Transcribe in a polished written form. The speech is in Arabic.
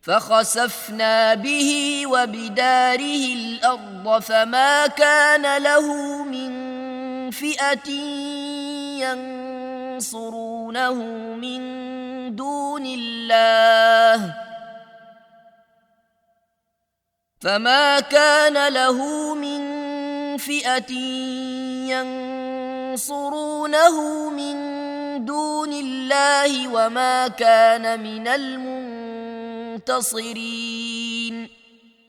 فخسفنا به وبداره الأرض فما كان له من فئة ينصرونه من دون الله وما كان من المنتصرين.